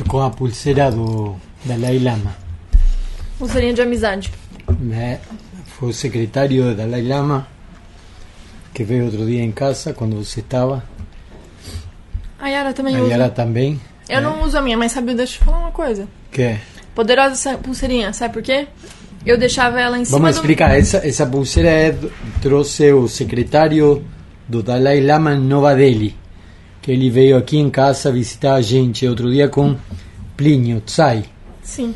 com a pulseira do Dalai Lama. Pulseirinha de amizade. Foi o secretário do Dalai Lama que veio outro dia em casa, quando você estava. A Yara também A usa. Yara também. Eu não uso a minha, mas sabe, deixa eu te falar uma coisa. Que? Poderosa essa pulseirinha, sabe por quê? Eu deixava ela em cima Vamos explicar, essa pulseira trouxe o secretário do Dalai Lama em Nova Delhi, que ele veio aqui em casa visitar a gente outro dia com Plínio Tsai. Sim.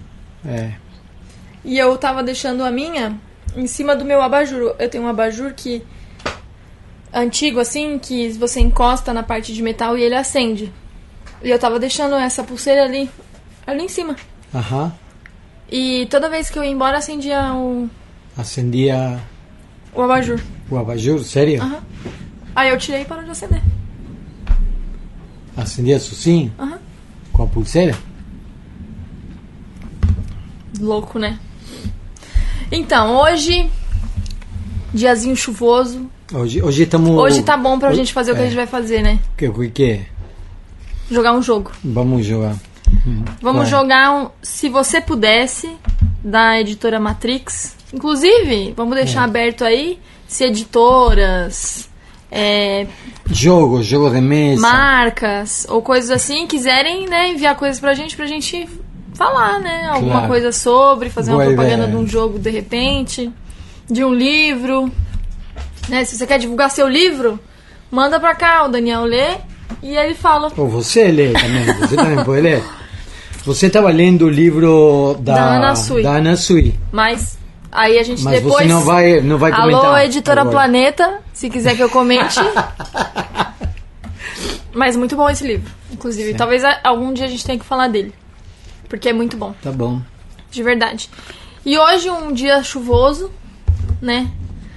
E eu tava deixando a minha em cima do meu abajur. Eu tenho um abajur que antigo assim, que você encosta na parte de metal e ele acende. E eu tava deixando essa pulseira ali em cima. Aham. E toda vez que eu ia embora acendia o abajur. O abajur, sério? Aham. Aí eu tirei e parou de acender. Acendia sozinho? Aham. Com a pulseira? Louco, né? Então, hoje, diazinho chuvoso. Hoje estamos... Hoje tá bom pra gente fazer o que a gente vai fazer, né? Que é? Jogar um jogo. Vamos jogar. Vamos jogar Se Você Pudesse, da editora Matrix. Inclusive, vamos deixar aberto aí se editoras, jogos de mesa, marcas ou coisas assim quiserem, né, enviar coisas pra gente falar, né? Alguma coisa sobre, fazer uma propaganda de um jogo de repente, de um livro, né? Se você quer divulgar seu livro, manda pra cá, o Daniel lê e ele fala. Ou você lê também, você também pode ler. Você estava lendo o livro da Ana Sui. Mas aí a gente Mas depois... você não vai comentar. Alô, editora agora. Planeta, se quiser que eu comente. Mas muito bom esse livro, inclusive. Sim. Talvez algum dia a gente tenha que falar dele. Porque é muito bom. Tá bom. De verdade. E hoje um dia chuvoso, né?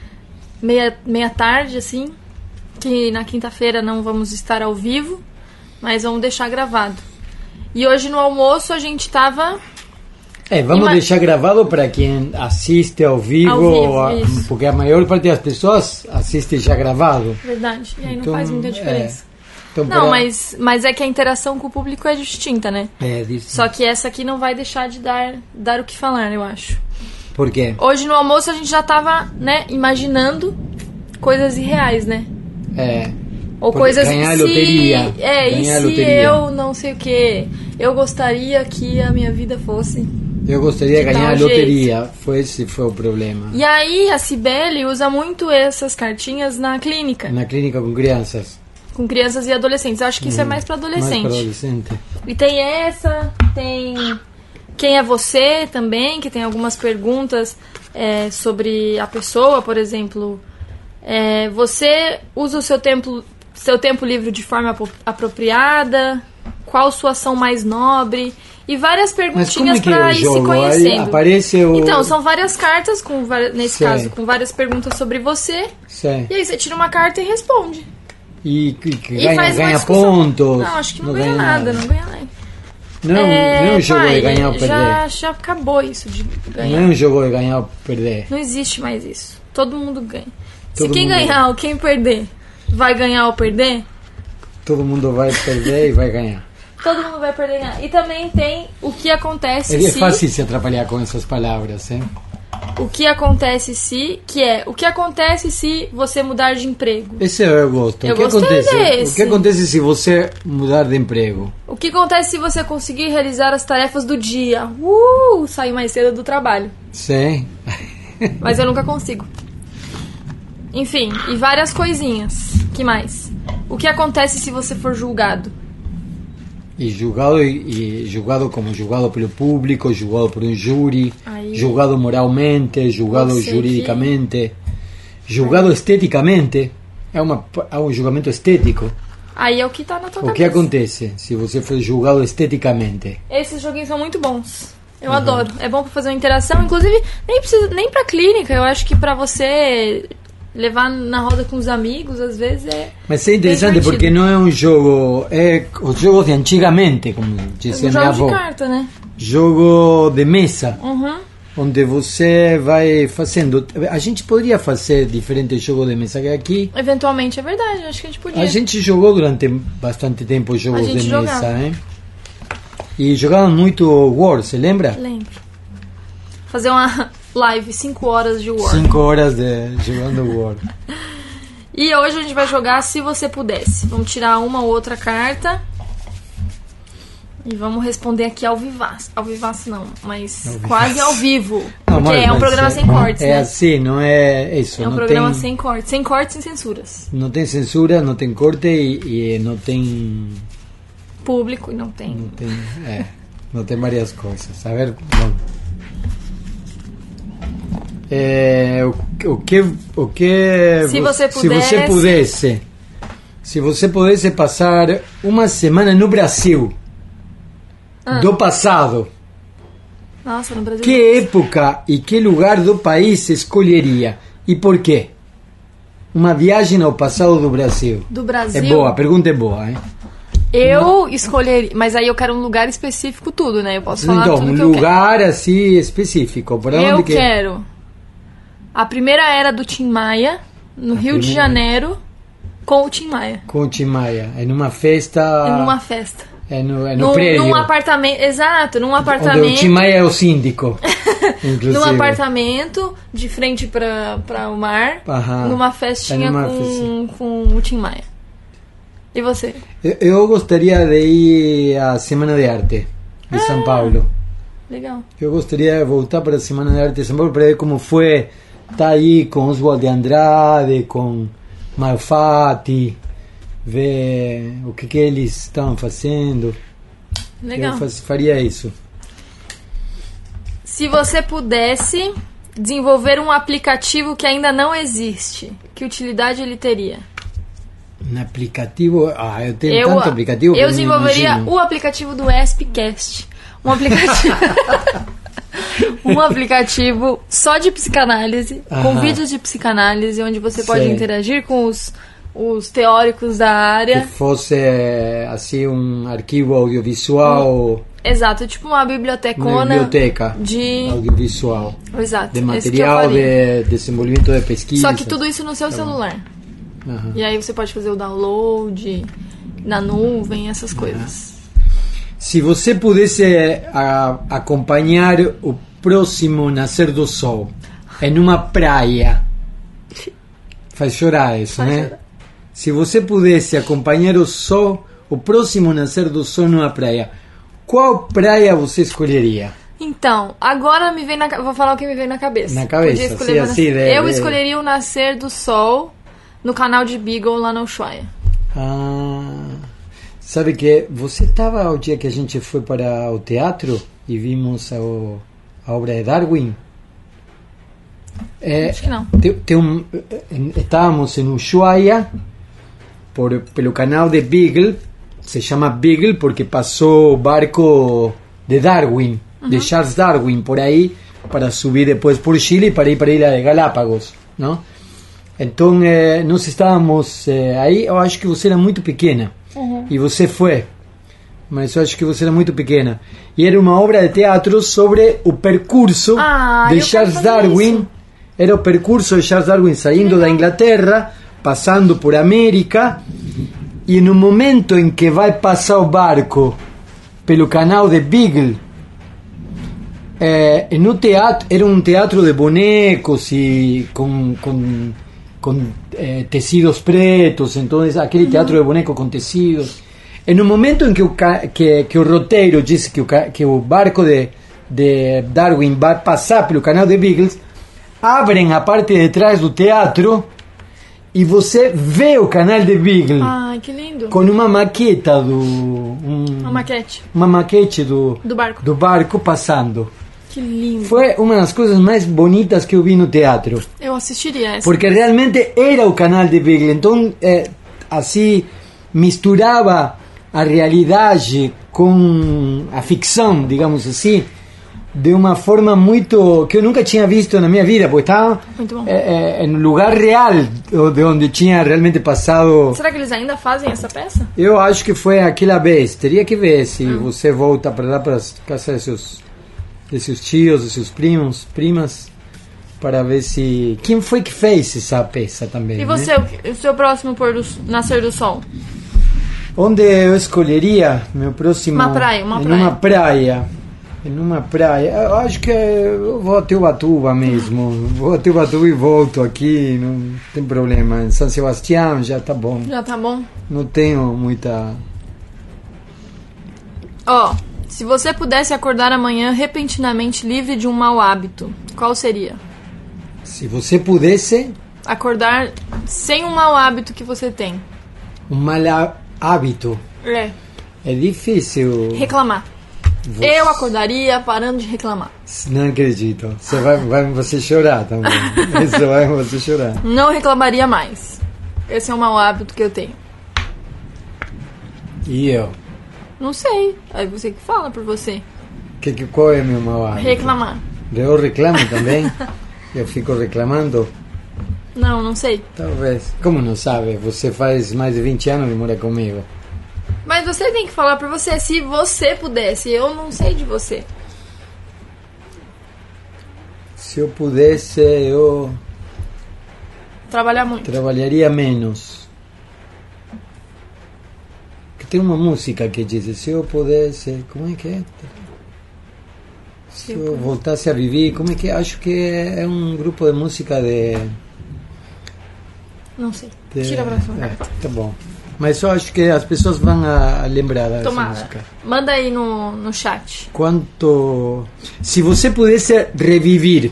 Meia tarde, assim. Que na quinta-feira não vamos estar ao vivo, mas vamos deixar gravado. E hoje no almoço a gente tava... vamos deixar gravado para quem assiste ao vivo porque a maior parte das pessoas assiste já gravado. Verdade. E aí não faz muita diferença. Então, não, mas é que a interação com o público é distinta, né? Só que essa aqui não vai deixar de dar o que falar, eu acho. Por quê? Hoje no almoço a gente já tava, né, imaginando coisas irreais, né? Ou coisas ganhar loteria. E se loteria. Eu não sei o que. Eu gostaria que a minha vida fosse... Eu gostaria de ganhar a loteria. Esse foi o problema. E aí a Cibele usa muito essas cartinhas na clínica. Na clínica com crianças. Com crianças e adolescentes. Eu acho que isso é mais para adolescente. Mais para adolescente. E tem tem Quem é Você também, que tem algumas perguntas sobre a pessoa, por exemplo. Você usa o seu tempo livre de forma apropriada? Qual sua ação mais nobre? E várias perguntinhas para ir se conhecendo. Aparece Então, são várias cartas, nesse caso, com várias perguntas sobre você. Sim. E aí você tira uma carta e responde. E ganha pontos? Não, acho que não ganha nada, não ganha nada. Não é um jogo de ganhar ou perder. Já acabou isso de ganhar. Não é um jogo de ganhar ou perder. Não existe mais isso. Todo mundo ganha. Se quem ganhar ou quem perder vai ganhar ou perder... Todo mundo vai perder e vai ganhar. Todo mundo vai perder e ganhar. E também tem o que acontece se... É fácil se atrapalhar com essas palavras, hein? O que acontece se... o que acontece se você mudar de emprego? Esse eu gosto. O que acontece se você mudar de emprego? O que acontece se você conseguir realizar as tarefas do dia? Sair mais cedo do trabalho. Sim. Mas eu nunca consigo. Enfim, e várias coisinhas. Que mais? O que acontece se você for julgado? E julgado como julgado pelo público, julgado por um júri, julgado moralmente, julgado juridicamente, julgado esteticamente. É um julgamento estético. Aí é o que tá na tua cabeça. O que acontece se você for julgado esteticamente? Esses joguinhos são muito bons. Eu adoro. É bom pra fazer uma interação. Inclusive, nem pra clínica. Eu acho que pra você levar na roda com os amigos, às vezes Mas é interessante porque não é um jogo... É os jogos de antigamente, como dizia minha avó. Jogo de carta, né? Jogo de mesa. Onde você vai fazendo... A gente poderia fazer diferentes jogos de mesa que aqui. Eventualmente, é verdade. Acho que a gente podia. A gente jogou durante bastante tempo jogos de mesa, hein? E jogavam muito War, você lembra? Lembro. Fazer uma live, 5 horas de War. 5 horas jogando War. E hoje a gente vai jogar Se Você Pudesse. Vamos tirar uma ou outra carta. E vamos responder aqui ao vivaço. Ao vivaço não, mas quase ao vivo. Porque é um programa sem cortes, né? É assim, não é isso. É um programa sem cortes. Sem cortes e sem censuras. Não tem censura, não tem corte e não tem... Público e não tem... Não tem várias coisas. A ver, vamos. O que se você pudesse passar uma semana no Brasil do passado, nossa, no Brasil, que época e que lugar do país escolheria e por quê? Uma viagem ao passado do Brasil. Do Brasil? É boa, a pergunta é boa, hein? Eu escolheria, mas aí eu quero um lugar específico tudo, né? Eu posso falar então, tudo um que eu quero. lugar assim específico. Por onde eu quero a primeira era do Tim Maia, no Rio de Janeiro, com o Tim Maia. Com o Tim Maia, em uma festa... Em uma festa. No prédio. Num apartamento, exato, num apartamento. Onde o Tim Maia é o síndico. Num apartamento, de frente para o mar, numa festinha com o Tim Maia. E você? Eu gostaria de ir à Semana de Arte de São Paulo. Legal. Eu gostaria de voltar para a Semana de Arte de São Paulo para ver como foi estar aí com Oswald de Andrade, com Malfatti, ver o que eles estavam fazendo. Legal. Eu faria isso. Se você pudesse desenvolver um aplicativo que ainda não existe, que utilidade ele teria? Um aplicativo? Eu tenho tanto aplicativo. Eu desenvolveria o aplicativo do ESPcast. Um aplicativo só de psicanálise, com vídeos de psicanálise, onde você pode interagir com os teóricos da área. Que fosse assim um arquivo audiovisual. Exato, tipo uma bibliotecona. Uma biblioteca de audiovisual. Exato. De material, de desenvolvimento de pesquisa. Só que tudo isso no seu celular. E aí você pode fazer o download na nuvem, essas coisas. Se você pudesse acompanhar o próximo nascer do sol em uma praia, faz chorar isso, né? Chorar. Se você pudesse acompanhar o próximo nascer do sol numa praia, qual praia você escolheria? Então, agora vou falar o que me veio na cabeça. Na cabeça, eu escolheria o nascer do sol no canal de Beagle lá na Ushuaia. Sabe que você estava o dia que a gente foi para o teatro e vimos a obra de Darwin? Acho que não. Estávamos em Ushuaia pelo canal de Beagle. Se chama Beagle porque passou o barco de Darwin, de Charles Darwin, por aí, para subir depois por Chile para ir para a Ilha de Galápagos, não? Então nós estávamos aí. Eu acho que você era muito pequena e você foi, mas eu acho que você era muito pequena, e era uma obra de teatro sobre o percurso de Charles Darwin. Isso. Era o percurso de Charles Darwin saindo da Inglaterra, passando por América, e no momento em que vai passar o barco pelo canal de Beagle, no teatro, era um teatro de bonecos e com tecidos pretos, então aquele teatro de bonecos com tecidos. E no momento em que o roteiro diz que o barco de Darwin vai passar pelo canal de Beagle, abrem a parte de trás do teatro e você vê o canal de Beagle. Ai, que lindo. Com uma maqueta uma maquete do barco passando. Que lindo. Foi uma das coisas mais bonitas que eu vi no teatro. Eu assistiria essa. Porque realmente era o canal de Beagle. Então, assim, misturava a realidade com a ficção, digamos assim, de uma forma muito... que eu nunca tinha visto na minha vida, porque estava em um lugar real, de onde tinha realmente passado... Será que eles ainda fazem essa peça? Eu acho que foi aquela vez. Teria que ver se você volta para lá, para as casas de seus tios, de seus primos, primas, para ver se... Quem foi que fez essa peça também? E você, o seu próximo nascer do sol? Onde eu escolheria meu próximo... Uma praia. Em uma praia. Eu acho que eu vou até Ubatuba mesmo. Vou até Ubatuba e volto aqui, não tem problema. Em São Sebastião já tá bom. Já tá bom? Não tenho muita... Ó, se você pudesse acordar amanhã repentinamente livre de um mau hábito, qual seria? Se você pudesse... Acordar sem um mau hábito que você tem. Um mau hábito. É difícil. Reclamar. Eu acordaria parando de reclamar. Não acredito. Você vai você chorar também. Isso vai você chorar. Não reclamaria mais. Esse é um mau hábito que eu tenho. E eu? Não sei. É você que fala por você. Qual é meu mau hábito? Reclamar. Eu reclamo também? Eu fico reclamando? Não sei. Talvez. Como não sabe? Você faz mais de 20 anos que mora comigo. Mas você tem que falar por você. Se você pudesse, eu não sei de você. Se eu pudesse, eu... Trabalhar muito. Trabalharia menos. Que tem uma música que diz: se eu pudesse... Como é que é? Se eu voltasse a viver... Como é que é? Acho que é um grupo de música de... Não sei. Tira pra fora. Tá bom. Mas eu acho que as pessoas vão a lembrar dessa música. Manda aí no chat. Quanto... Se você pudesse reviver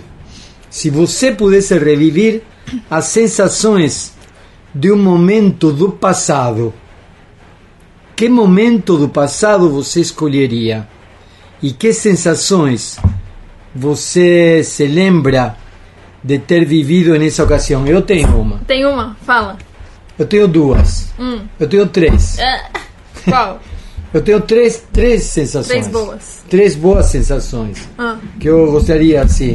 as sensações de um momento do passado, que momento do passado você escolheria? E que sensações você se lembra de ter vivido nessa ocasião? Eu tenho uma. Tem uma? Fala. Eu tenho duas. Eu tenho três. Qual? Eu tenho três sensações. Três boas sensações. Que eu gostaria, assim.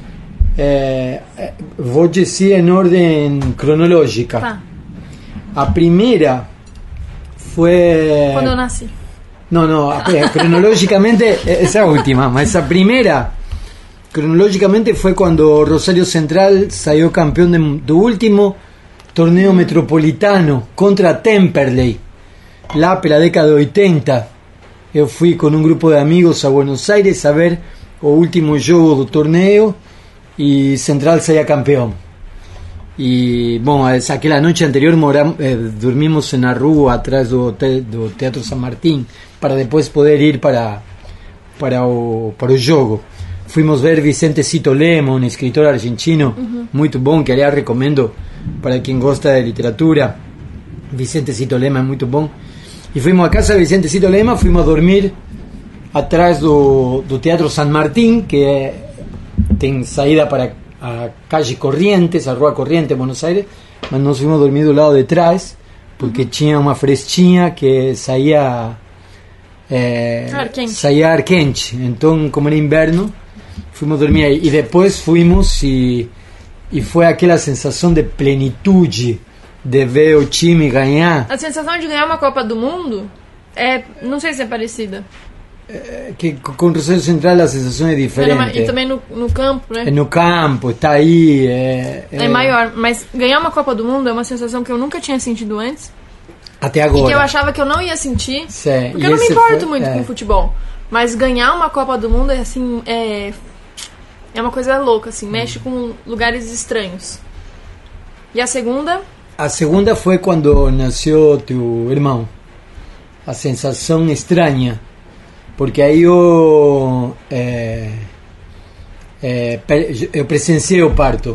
Vou dizer em ordem cronológica. Tá. A primeira foi... Quando eu nasci. Não, cronológicamente essa é a última, mas a primeira cronológicamente foi quando Rosario Central saiu campeão do último torneio metropolitano contra Temperley, lá pela década de 80. Eu fui com um grupo de amigos a Buenos Aires a ver o último jogo do torneio e Central saía campeão. E, bom, aquela noite anterior dormimos na rua atrás do Teatro San Martín para depois poder ir para o jogo. Fuimos ver Vicente Cito Lema, um escritor argentino muito bom, que aliás recomendo para quem gosta de literatura. Vicente Cito Lema é muito bom. E fuimos à casa de Vicente Cito Lema, fuimos dormir atrás do Teatro San Martín, que tem saída para a calle Corrientes, a Rua Corrientes, Buenos Aires, mas nós fuimos dormir do lado de trás, porque tinha uma frestinha que saía ar quente. Então, como era inverno, fomos dormir aí. E depois fomos e foi aquela sensação de plenitude de ver o time ganhar. A sensação de ganhar uma Copa do Mundo não sei se é parecida. Que com o Rosario Central a sensação é diferente. E também no campo, né? No campo, está aí. É maior, mas ganhar uma Copa do Mundo é uma sensação que eu nunca tinha sentido antes. Até agora. E que eu achava que eu não ia sentir. Sim, porque eu não me importo muito com futebol. Mas ganhar uma Copa do Mundo é assim. É uma coisa louca, assim. Mexe com lugares estranhos. E a segunda? A segunda foi quando nasceu teu irmão. A sensação estranha. Porque aí eu presenciei o parto.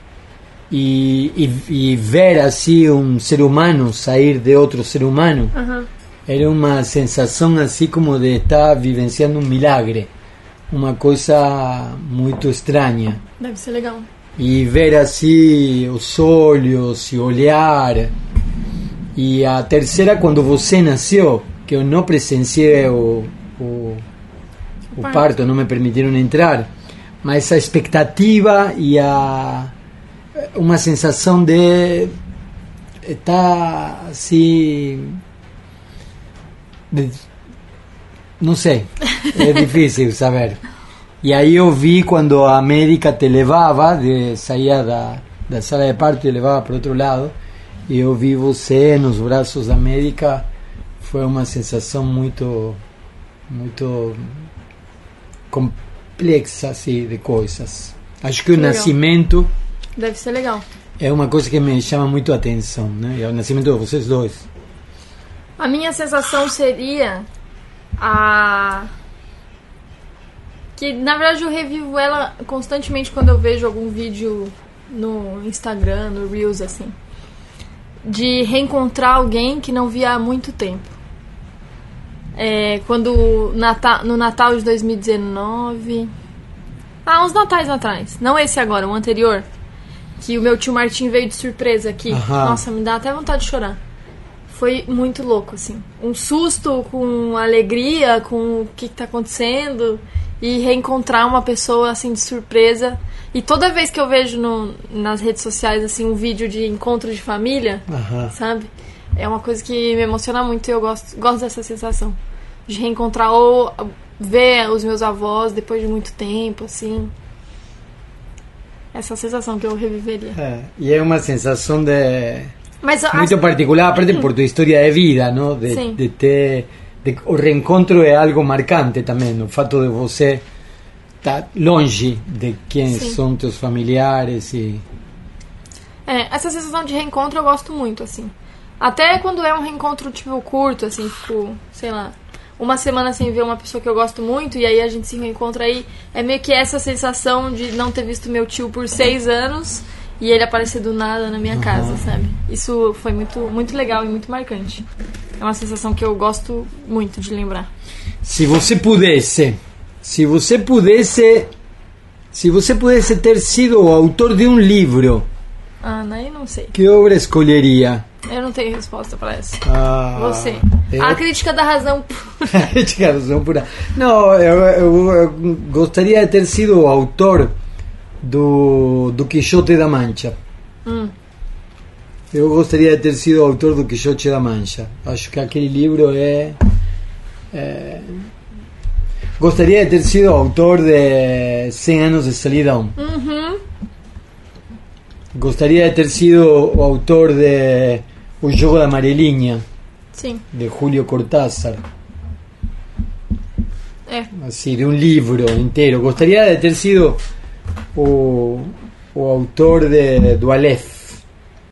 E ver assim um ser humano sair de outro ser humano era uma sensação assim como de estar vivenciando um milagre, uma coisa muito estranha. Deve ser legal. E ver assim os olhos e olhar. E a terceira, quando você nasceu, que eu não presenciei o parto, não me permitiram entrar, mas a expectativa e uma sensação de estar assim, não sei, é difícil saber. E aí eu vi quando a médica te levava, saía da sala de parto e levava para outro lado, e eu vi você nos braços da médica. foi uma sensação muito complexa assim, de coisas. Acho que o Legal. nascimento Deve ser legal. é uma coisa que me chama muito a atenção, né? É o nascimento de vocês dois. A minha sensação seria que na verdade eu revivo ela constantemente quando eu vejo algum vídeo no Instagram, no Reels, assim, de reencontrar alguém que não via há muito tempo. Quando no Natal de 2019, uns natais atrás, não esse agora, o anterior, que o meu tio Martim veio de surpresa aqui. Nossa, me dá até vontade de chorar. Foi muito louco, assim. Um susto com alegria, com o que tá acontecendo, e reencontrar uma pessoa, assim, de surpresa. E toda vez que eu vejo nas redes sociais, assim, um vídeo de encontro de família, sabe? É uma coisa que me emociona muito e eu gosto dessa sensação. De reencontrar ou ver os meus avós depois de muito tempo, assim. Essa sensação que eu reviveria. E é uma sensação Mas muito particular, aparte por tu história de vida, não? O reencontro é algo marcante também, o fato de você estar longe de quem são teus familiares e... essa sensação de reencontro eu gosto muito, assim. Até quando é um reencontro, tipo, curto, assim, tipo, sei lá, uma semana sem ver uma pessoa que eu gosto muito, e aí a gente se reencontra aí, é meio que essa sensação de não ter visto meu tio por 6 anos e ele aparecer do nada na minha casa, sabe? Isso foi muito, muito legal e muito marcante. É uma sensação que eu gosto muito de lembrar. Se você pudesse ter sido o autor de um livro, aí não sei. que obra escolheria? Eu não tenho resposta para essa. Você. A crítica da razão pura. A crítica da razão pura. Não, eu gostaria de ter sido o autor do Quixote da Mancha. Eu gostaria de ter sido o autor do Quixote da Mancha. Acho que aquele livro gostaria de ter sido o autor de 100 anos de solidão. Gostaria de ter sido o autor de O Jogo da Amarelinha. Sim. De Julio Cortázar. Assim, de um livro inteiro. Gostaria de ter sido o autor do Aleph.